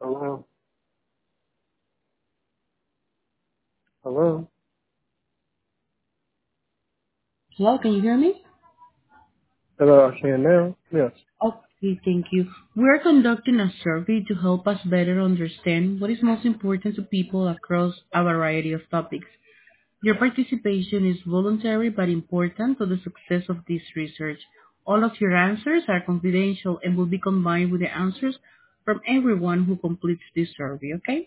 Hello? Hello? Hello, can you hear me? Hello, I can now? Yes. Okay, thank you. We're conducting a survey to help us better understand what is most important to people across a variety of topics. Your participation is voluntary but important to the success of this research. All of your answers are confidential and will be combined with the answers from everyone who completes this survey, okay?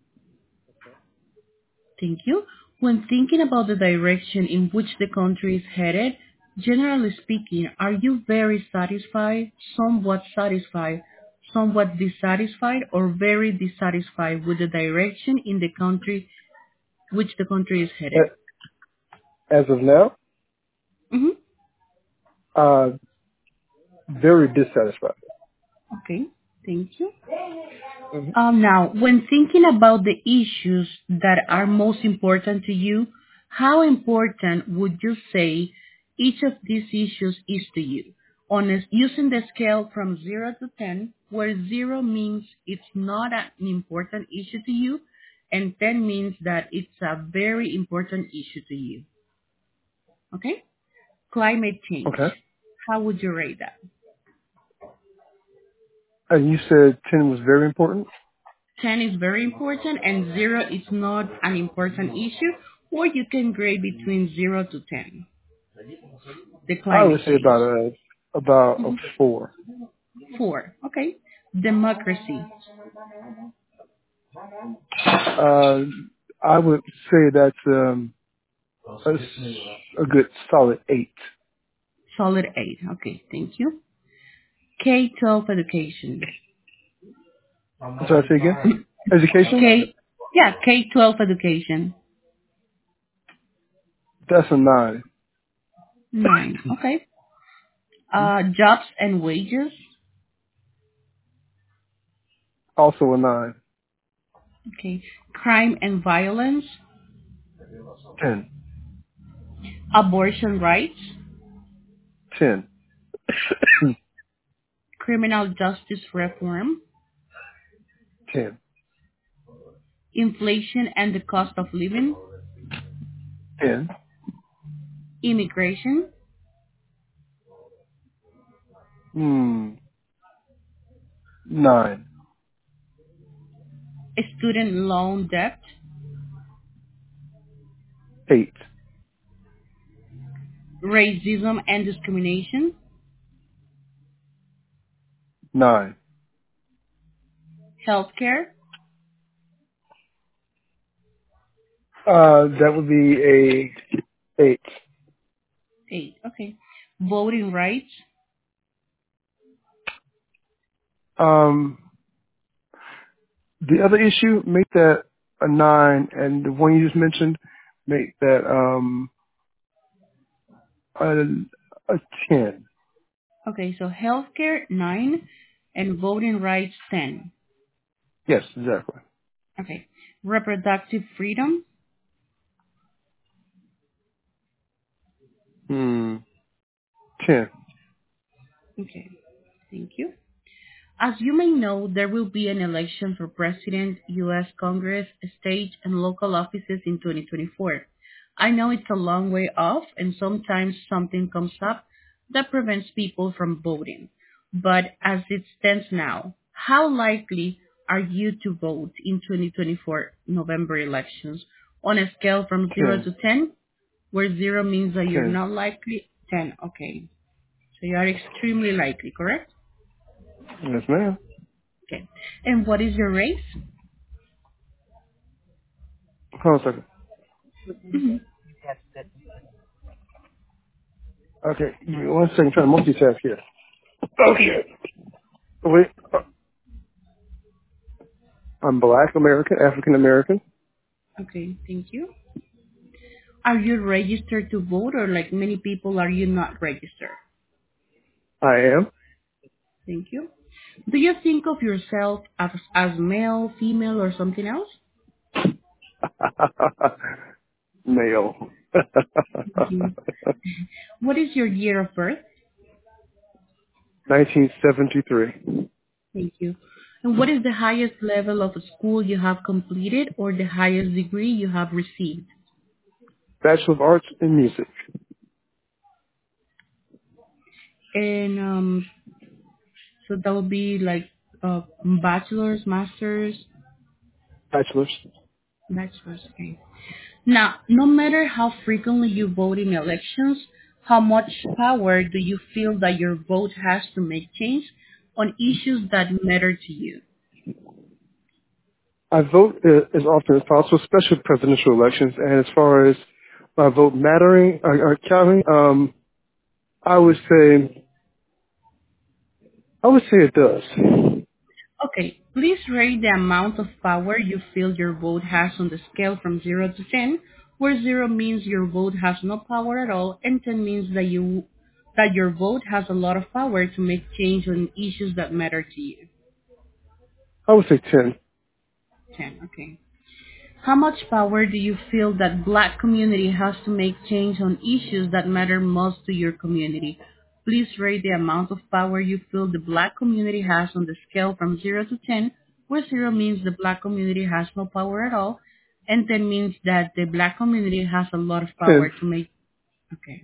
Thank you. When thinking about the direction in which the country is headed, generally speaking, are you very satisfied, somewhat dissatisfied, or very dissatisfied with the direction in the country which the country is headed? A- As of now, hmm uh, very dissatisfied. Okay, thank you. hmm Now, when thinking about the issues that are most important to you, how important would you say each of these issues is to you? Using the scale from 0 to 10, where 0 means it's not an important issue to you, and 10 means that it's a very important issue to you. Okay? Climate change. Okay. How would you rate that? And you said 10 was very important? 10 is very important and 0 is not an important issue, or you can grade between 0 to 10. The I climate would say change. about a 4. 4. Okay. Democracy. Uh, I would say that's a good solid 8. Solid 8. Okay, thank you. K-12 education. I'm sorry, say again? Education? K-12 education. That's a 9. 9. Okay. Jobs and wages. Also a 9. Okay. Crime and violence. 10. Abortion rights. 10. Criminal justice reform. 10. Inflation and the cost of living. 10. Immigration. Hmm. 9. Student loan debt. 8. Racism and discrimination. 9. Healthcare. That would be a 8. 8. Okay. Voting rights. Um, the other issue, make that a 9, and the one you just mentioned, make that a, a 10. Okay, so healthcare 9 and voting rights 10. Yes, exactly. Okay. Reproductive freedom. Hmm. 10. Okay. Thank you. As you may know, there will be an election for President, U.S. Congress, state, and local offices in 2024. I know it's a long way off, and sometimes something comes up that prevents people from voting. But as it stands now, how likely are you to vote in 2024 November elections on a scale from 0 10. to 10, where 0 means that you're 10. not likely? 10, okay. So you are extremely likely, correct? Yes, ma'am. Okay. And what is your race? Hold on a second. Mhm. Okay, give me 1 second. Trying to multitask here. Okay. Wait. I'm Black American, African American. Okay, thank you. Are you registered to vote, or like many people, are you not registered? I am. Thank you. Do you think of yourself as male, female, or something else? Male. Mhm. What is your year of birth? 1973. Thank you. And what is the highest level of school you have completed or the highest degree you have received? Bachelor of Arts in Music. And so that would be like bachelor's, master's, Bachelor's. bachelor's. Okay. Now, no matter how frequently you vote in elections, how much power do you feel that your vote has to make change on issues that matter to you? I vote as often as possible, especially presidential elections. And as far as my vote mattering or counting, I would say it does. Okay, please rate the amount of power you feel your vote has on the scale from 0 to 10, where 0 means your vote has no power at all and 10 means that your vote has a lot of power to make change on issues that matter to you. I would say 10. 10, okay. How much power do you feel that black community has to make change on issues that matter most to your community? Please rate the amount of power you feel the black community has on the scale from 0 to 10, where 0 means the black community has no power at all, and 10 means that the black community has a lot of 10. power to make. Okay.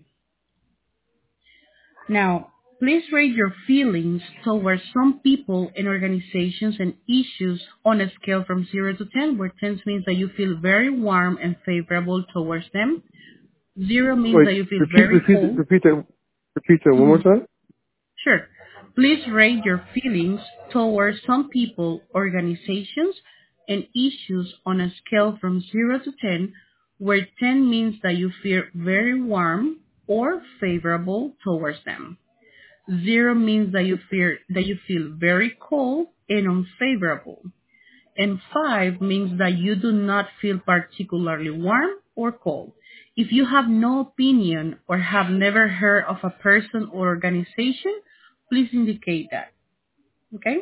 Now, please rate your feelings towards some people and organizations and issues on a scale from 0 to 10, where 10 means that you feel very warm and favorable towards them. 0 means Wait, that you feel repeat, very repeat, cold. repeat that, repeat that one more Mhm. time. Sure. Please rate your feelings towards some people, organizations, and issues on a scale from 0 to 10, where 10 means that you feel very warm or favorable towards them. 0 means that you feel very cold and unfavorable. And 5 means that you do not feel particularly warm or cold. If you have no opinion or have never heard of a person or organization, please indicate that. Okay?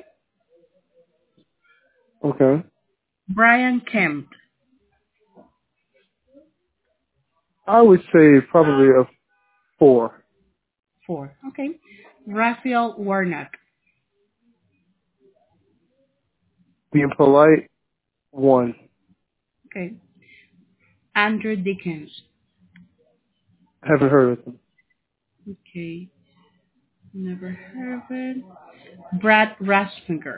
Okay. Brian Kemp. I would say probably a 4. 4. Okay. Raphael Warnock. Being polite, 1. Okay. Andrew Dickens. Haven't heard of them. Okay. Never heard of it. Brad Rasmussen.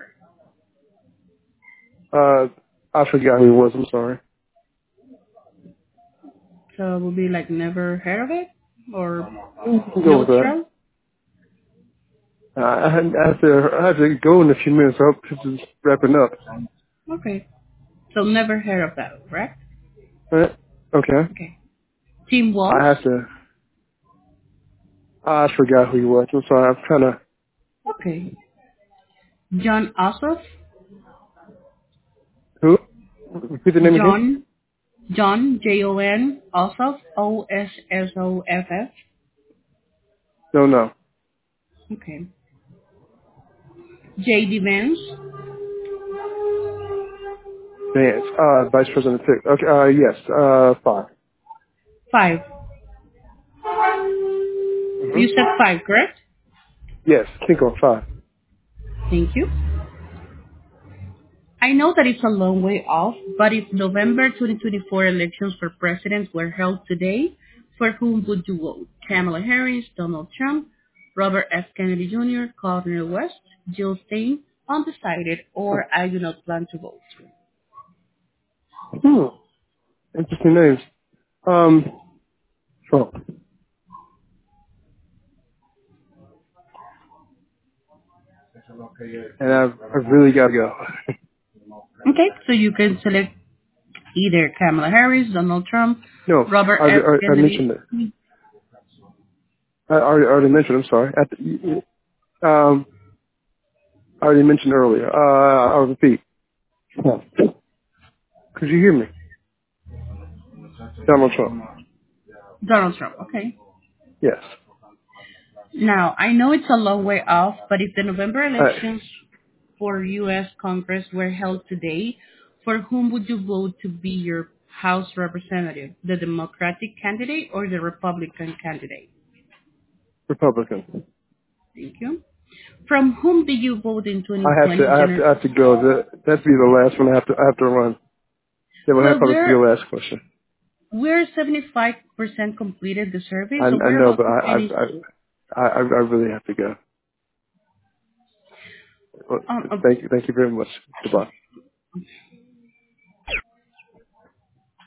I forgot who he was. I'm sorry. So it would be like never heard of it or We can go with that. neutral. I have to go in a few minutes. I hope this is wrapping up. Okay. So never heard of that, correct? Right? Okay. Okay. Tim I Walsh. have to. I forgot who he was. I'm sorry. I'm kind of. Okay. John Ossoff. Who? Repeat the name again. John Jon Ossoff Ossoff. No, no. Okay. J.D. Vance. Vance. Vice President Pick. Okay. Yes. 5. 5. Mm-hmm. You said 5, correct? Yes. Think on 5. Thank you. I know that it's a long way off, but if November 2024 elections for president were held today, for whom would you vote? Kamala Harris, Donald Trump, Robert F. Kennedy Jr., Cornel West, Jill Stein, undecided, or I do not plan to vote. Hmm. Interesting names. Trump. And I really gotta go. Okay, so you can select either Kamala Harris, Donald Trump, No. Robert F. I Kennedy. mentioned it. I already mentioned. I'm sorry. I already mentioned earlier. I'll repeat. Yeah. Could you hear me? Donald Trump. Donald Trump, okay. Yes. Now, I know it's a long way off, but if the November Hey, elections for U.S. Congress were held today, for whom would you vote to be your House representative? The Democratic candidate or the Republican candidate? Republican. Thank you. From whom did you vote in I have to, 2020 I have to, general? I have to go. That'd be the last one. I have to run. That would Well, probably be your last question. we're 75% completed the survey, so I we're know, about but to finish. I really have to go. Well, Um, um, thank you very much. Goodbye.